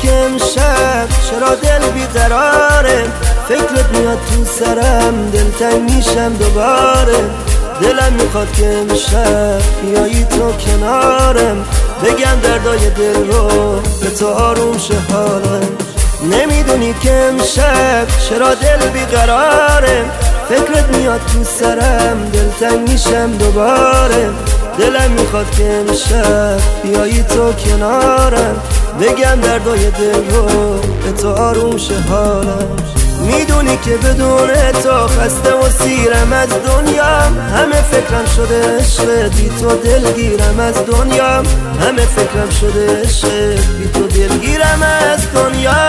که امشب چرا دل بیقراره، فکرت میاد تو سرم، دلتنگ میشم دوباره. دلم میخواد که امشب بیایی تو کنارم، بگم دردای دل رو به تو آروم شه حالم. نمیدونی که امشب چرا دل بیقراره، فکرت میاد تو سرم، دلتنگ میشم دوباره. دلم میخواد که امشب بیایی تو کنارم، بگم دردای دل رو به تو آروم شه حالم. میدونی که بدون تو خسته و سیرم از دنیا، همه فکرم شده عشق بی تو دلگیرم از دنیا، همه فکرم شده عشق بی تو دلگیرم از دنیا.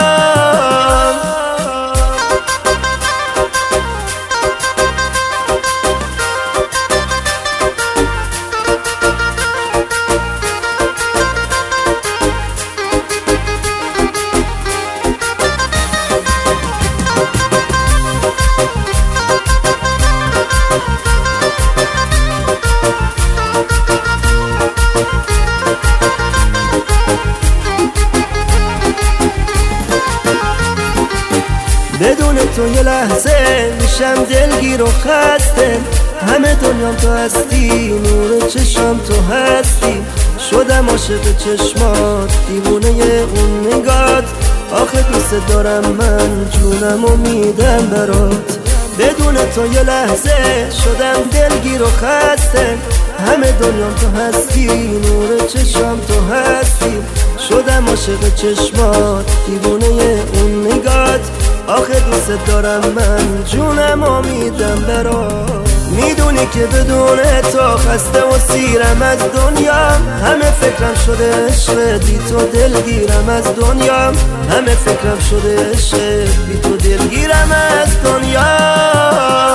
بدون تو یه لحظه میشم دلگیر و خسته، همه دنیام تو هستی، نور چشم تو هستی. شدم عاشق چشمات، دیوونه اون نگات، آخه دوست دارم من، جونم و میدم برات. بدون تو یه لحظه شدم دلگیر و خسته، همه دنیام تو هستی، نور چشم تو هستی. شدم عاشق چشمات، دیوونه اون نگات، آخه دوست دارم من، جونم و میدم برات. میدونی که بدون تو خسته و سیرم از دنیا، همه فکرم شده عشق بی تو دلگیرم از دنیا، همه فکرم شده عشق بی تو دلگیرم از دنیا.